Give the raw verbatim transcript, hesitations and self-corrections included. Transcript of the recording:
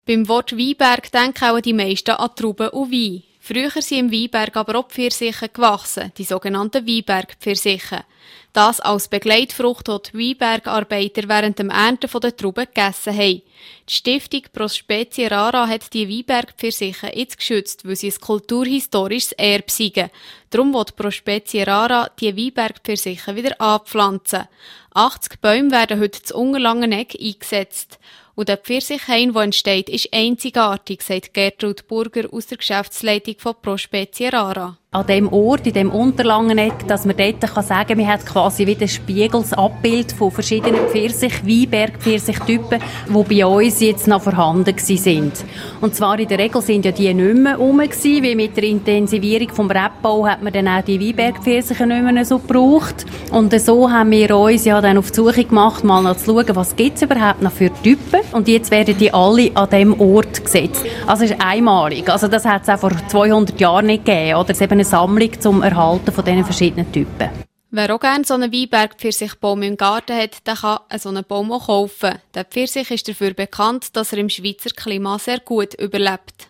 Beim Wort Weinberg denken auch die meisten an Trauben und Wein. Früher sind im Weinberg aber auch Pfirsiche gewachsen, die sogenannten Weinbergpfirsiche. Das als Begleitfrucht, die die Weinbergarbeiter während dem Ernten der Trauben gegessen haben. Die Stiftung Pro Specie Rara hat die Weinbergpfirsiche jetzt geschützt, weil sie ein kulturhistorisches Erbe sind. Darum will Pro Specie Rara die Weinbergpfirsiche wieder anpflanzen. achtzig Bäume werden heute zu Unterlangenegg eingesetzt. Und der Pfirsichhain, der entsteht, ist einzigartig, sagt Gertrud Burger aus der Geschäftsleitung von Pro Specie Rara. An dem Ort, in dem Unterlangenegg, dass man dort kann sagen, man hat quasi wie ein Spiegelsabbild von verschiedenen Pfirsich, Weinberg-Pfirsichtypen, die bei uns jetzt noch vorhanden sind. Und zwar in der Regel sind ja die nicht mehr rum gewesen, weil mit der Intensivierung vom Rebbau hat man dann auch die Weinberg-Pfirsiche nicht mehr so gebraucht. Und so haben wir uns ja dann auf die Suche gemacht, mal noch zu schauen, was gibt es überhaupt noch für Typen. Und jetzt werden die alle an diesem Ort gesetzt. Also es ist einmalig. Also das hat es auch vor zweihundert Jahren nicht gegeben, oder? Es ist eben eine Sammlung zum Erhalten von diesen verschiedenen Typen. Wer auch gerne so einen Weinberg-Pfirsichbaum im Garten hat, der kann so einen Baum auch kaufen. Der Pfirsich ist dafür bekannt, dass er im Schweizer Klima sehr gut überlebt.